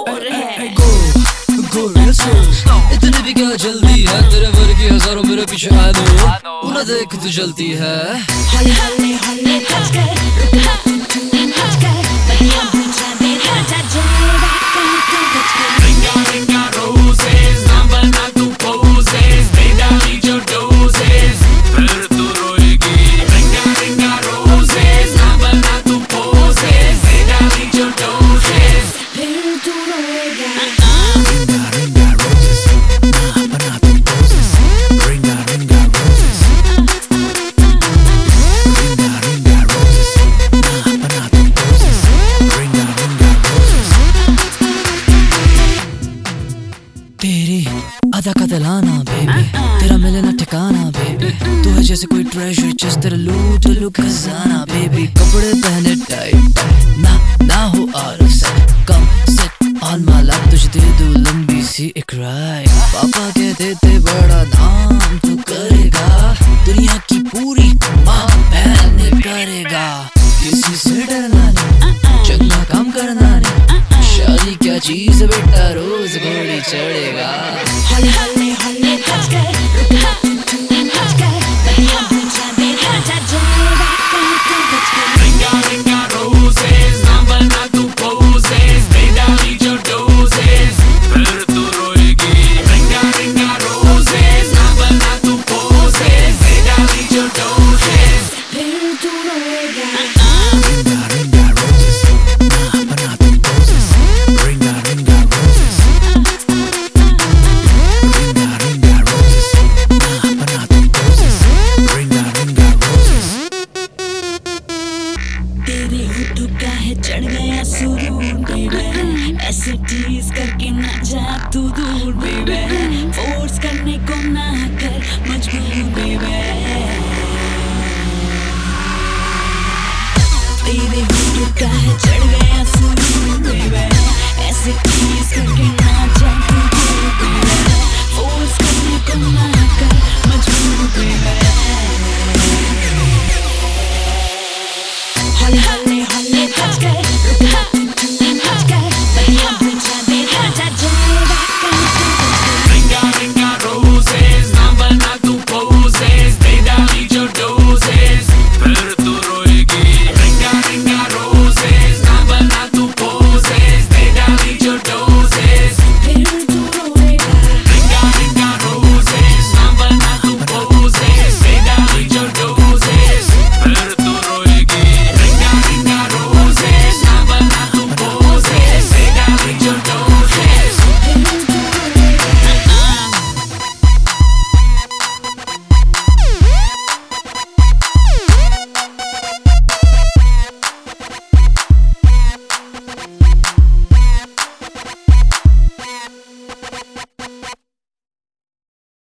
शोर है। इतनी भी क्या जल्दी है, तेरे वर्गी हजारों मेरे पीछे आ दो, उन्हें देख तू जलती है। हले हले हले हट कर रुकना तू हट कर बढ़िया बुझा दे हटा जाएगा तू हट कर। Ringa roses ना बना तू poses, दे डाली जो doses फिर तू रोएगी। Ringa roses ना बना तू poses, दे डाली जो doses फिर तू रोएगा। तेरी आधा का दिलाना बेबी, तेरा मिले ना ठिकाना बेबी, तू है जैसे कोई ट्रेजर, जिस तेरा लूट खजाना बेबी। कपड़े पहने टाइट ना हो आरसेट, come sit on my lap, तुझे दे दूं लंबी सी एक राइड। पापा कहते थे बड़ा नाम तू करेगा, दुनिया की पूरी माँ बहन करेगा। किसी से डरना नहीं, चंगा काम करना नहीं, शादी क्या चीज है बेटा, रोज घोड़ी चढ़ेगा। हले हले हले हट कर रुकना तू हट कर बढ़िया बुझा दे हटा जाएगा तू हट कर। Ringa roses ना बना तू poses, दे डाली जो doses फिर तू रोएगी। Ringa roses ना बना तू poses, दे डाली जो doses फिर तू रोएगा। तेरे होठों का है चढ़ गया सुरूर बेबे, ऐसे टीज करके ना जा तू दूर बेबे, फोर्स करने को ना कर मजबूर बेबे। तेरे होठों का है